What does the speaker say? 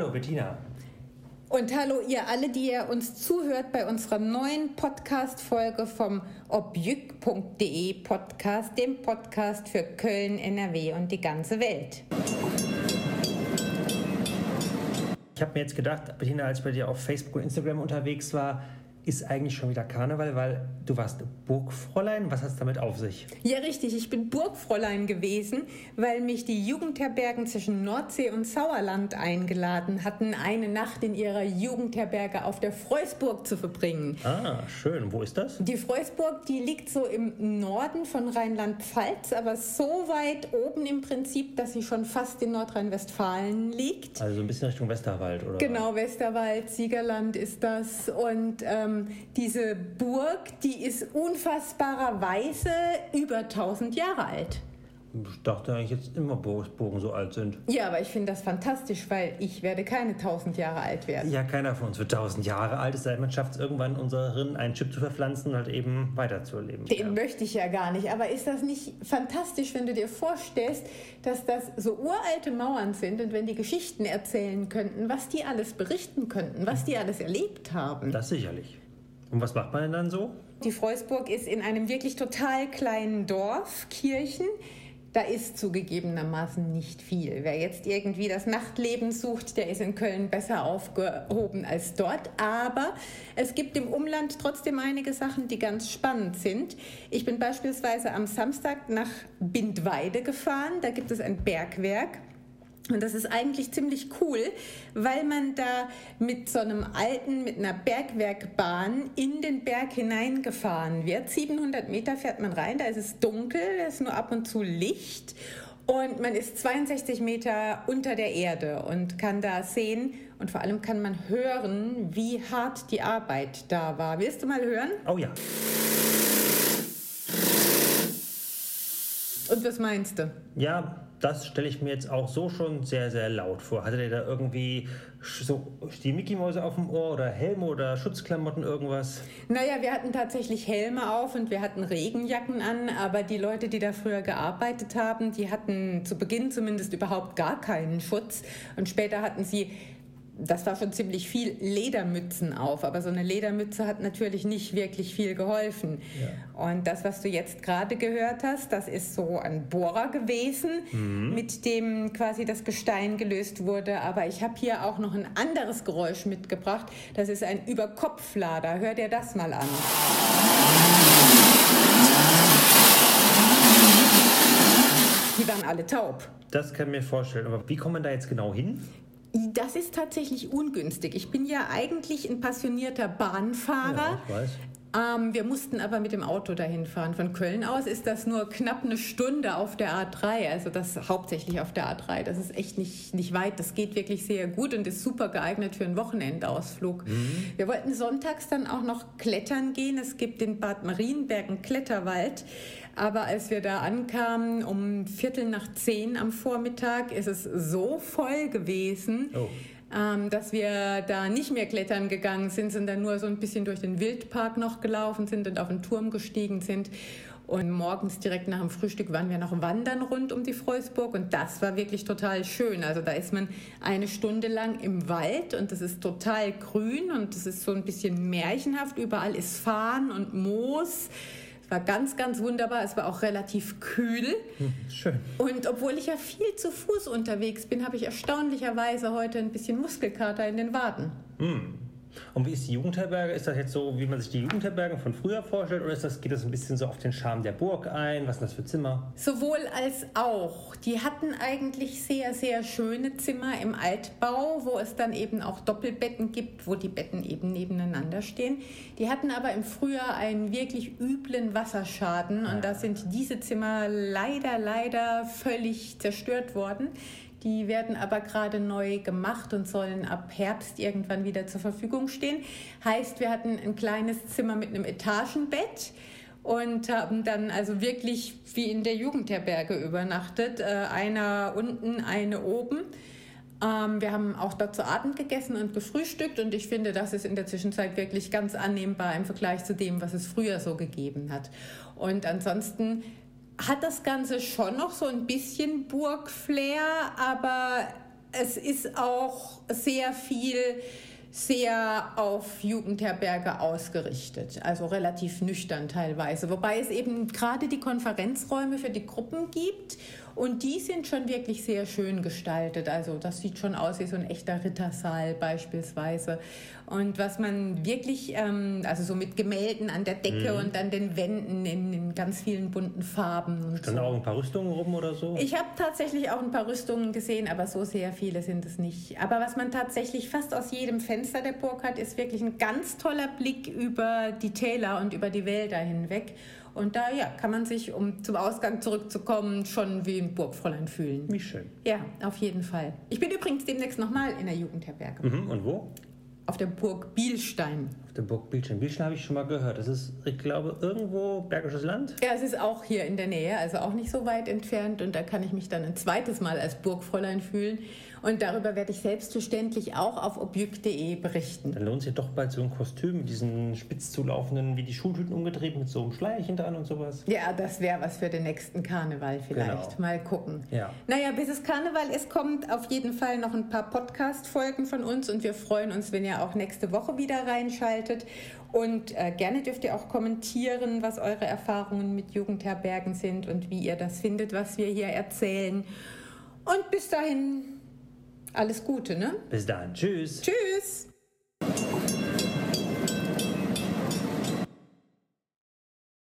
Hallo Bettina. Und hallo ihr alle, die ihr uns zuhört bei unserer neuen Podcast-Folge vom objück.de Podcast, dem Podcast für Köln, NRW und die ganze Welt. Ich habe mir jetzt gedacht, Bettina, als ich bei dir auf Facebook und Instagram unterwegs war, ist eigentlich schon wieder Karneval, weil du warst Burgfräulein. Was hat es damit auf sich? Ja, richtig. Ich bin Burgfräulein gewesen, weil mich die Jugendherbergen zwischen Nordsee und Sauerland eingeladen hatten, eine Nacht in ihrer Jugendherberge auf der Freusburg zu verbringen. Ah, schön. Wo ist das? Die Freusburg, die liegt so im Norden von Rheinland-Pfalz, aber so weit oben im Prinzip, dass sie schon fast in Nordrhein-Westfalen liegt. Also ein bisschen Richtung Westerwald, oder? Genau, Westerwald, Siegerland ist das. Und diese Burg, die ist unfassbarerweise über 1000 Jahre alt. Ich dachte eigentlich jetzt immer, Burgen so alt sind. Ja, aber ich finde das fantastisch, weil ich werde keine 1000 Jahre alt werden. Ja, keiner von uns wird 1000 Jahre alt. Es sei denn, man schafft es irgendwann, unseren Hirn einen Chip zu verpflanzen und halt eben weiterzuleben. Den möchte ich ja gar nicht. Aber ist das nicht fantastisch, wenn du dir vorstellst, dass das so uralte Mauern sind und wenn die Geschichten erzählen könnten, was die alles berichten könnten, was die alles erlebt haben? Das sicherlich. Und was macht man denn dann so? Die Freusburg ist in einem wirklich total kleinen Dorf, Kirchen. Da ist zugegebenermaßen nicht viel. Wer jetzt irgendwie das Nachtleben sucht, der ist in Köln besser aufgehoben als dort. Aber es gibt im Umland trotzdem einige Sachen, die ganz spannend sind. Ich bin beispielsweise am Samstag nach Bindweide gefahren. Da gibt es ein Bergwerk. Und das ist eigentlich ziemlich cool, weil man da mit einer Bergwerkbahn in den Berg hineingefahren wird. 700 Meter fährt man rein, da ist es dunkel, da ist nur ab und zu Licht. Und man ist 62 Meter unter der Erde und kann da sehen und vor allem kann man hören, wie hart die Arbeit da war. Willst du mal hören? Oh ja. Und was meinst du? Ja, das stelle ich mir jetzt auch so schon sehr, sehr laut vor. Hattet ihr da irgendwie so die Mickey-Mäuse auf dem Ohr oder Helme oder Schutzklamotten, irgendwas? Naja, wir hatten tatsächlich Helme auf und wir hatten Regenjacken an, aber die Leute, die da früher gearbeitet haben, die hatten zu Beginn zumindest überhaupt gar keinen Schutz und später hatten sie, das war schon ziemlich viel, Ledermützen auf, aber so eine Ledermütze hat natürlich nicht wirklich viel geholfen. Ja. Und das, was du jetzt gerade gehört hast, das ist so ein Bohrer gewesen, mit dem quasi das Gestein gelöst wurde. Aber ich habe hier auch noch ein anderes Geräusch mitgebracht. Das ist ein Überkopflader. Hör dir das mal an. Die waren alle taub. Das kann ich mir vorstellen. Aber wie kommt man da jetzt genau hin? Das ist tatsächlich ungünstig. Ich bin ja eigentlich ein passionierter Bahnfahrer. Ja, ich weiß. Wir mussten aber mit dem Auto dahin fahren. Von Köln aus ist das nur knapp eine Stunde auf der A3, also das hauptsächlich auf der A3. Das ist echt nicht weit, das geht wirklich sehr gut und ist super geeignet für einen Wochenendausflug. Wir wollten sonntags dann auch noch klettern gehen. Es gibt in Bad Marienberg einen Kletterwald, aber als wir da ankamen um 9:15 am Vormittag, ist es so voll gewesen, dass wir da nicht mehr klettern gegangen sind, sondern nur so ein bisschen durch den Wildpark noch gelaufen sind und auf den Turm gestiegen sind. Und morgens direkt nach dem Frühstück waren wir noch wandern rund um die Freusburg und das war wirklich total schön. Also da ist man eine Stunde lang im Wald und das ist total grün und das ist so ein bisschen märchenhaft. Überall ist Farn und Moos. War ganz, ganz wunderbar. Es war auch relativ kühl. Schön. Und obwohl ich ja viel zu Fuß unterwegs bin, habe ich erstaunlicherweise heute ein bisschen Muskelkater in den Waden. Und wie ist die Jugendherberge? Ist das jetzt so, wie man sich die Jugendherbergen von früher vorstellt? Oder geht das ein bisschen so auf den Charme der Burg ein? Was sind das für Zimmer? Sowohl als auch. Die hatten eigentlich sehr, sehr schöne Zimmer im Altbau, wo es dann eben auch Doppelbetten gibt, wo die Betten eben nebeneinander stehen. Die hatten aber im Frühjahr einen wirklich üblen Wasserschaden und da sind diese Zimmer leider völlig zerstört worden. Die werden aber gerade neu gemacht und sollen ab Herbst irgendwann wieder zur Verfügung stehen. Heißt, wir hatten ein kleines Zimmer mit einem Etagenbett und haben dann also wirklich wie in der Jugendherberge übernachtet. Einer unten, eine oben. Wir haben auch dort zu Abend gegessen und gefrühstückt und ich finde, das ist in der Zwischenzeit wirklich ganz annehmbar im Vergleich zu dem, was es früher so gegeben hat. Und ansonsten hat das Ganze schon noch so ein bisschen Burg-Flair, aber es ist auch sehr auf Jugendherberge ausgerichtet, also relativ nüchtern teilweise, wobei es eben gerade die Konferenzräume für die Gruppen gibt und die sind schon wirklich sehr schön gestaltet, also das sieht schon aus wie so ein echter Rittersaal beispielsweise und was man wirklich, also so mit Gemälden an der Decke und an den Wänden in ganz vielen bunten Farben. Standen auch ein paar Rüstungen rum oder so? Ich habe tatsächlich auch ein paar Rüstungen gesehen, aber so sehr viele sind es nicht. Aber was man tatsächlich fast aus jedem Fenster der Burg hat, ist wirklich ein ganz toller Blick über die Täler und über die Wälder hinweg. Und da kann man sich, um zum Ausgang zurückzukommen, schon wie ein Burgfräulein fühlen. Wie schön. Ja, auf jeden Fall. Ich bin übrigens demnächst nochmal in der Jugendherberge. Und wo? Auf der Burg Bilstein. Auf der Burg Bilstein. Bilstein habe ich schon mal gehört. Das ist, ich glaube, irgendwo Bergisches Land? Ja, es ist auch hier in der Nähe, also auch nicht so weit entfernt. Und da kann ich mich dann ein zweites Mal als Burgfräulein fühlen. Und darüber werde ich selbstverständlich auch auf objekt.de berichten. Dann lohnt sich doch bald so ein Kostüm mit diesen spitz zulaufenden, wie die Schultüten umgedreht, mit so einem Schleierchen dran und sowas. Ja, das wäre was für den nächsten Karneval vielleicht. Genau. Mal gucken. Ja. Naja, bis es Karneval ist, kommt auf jeden Fall noch ein paar Podcast-Folgen von uns. Und wir freuen uns, wenn ihr auch nächste Woche wieder reinschaltet. Und gerne dürft ihr auch kommentieren, was eure Erfahrungen mit Jugendherbergen sind und wie ihr das findet, was wir hier erzählen. Und bis dahin alles Gute, ne? Bis dann. Tschüss. Tschüss.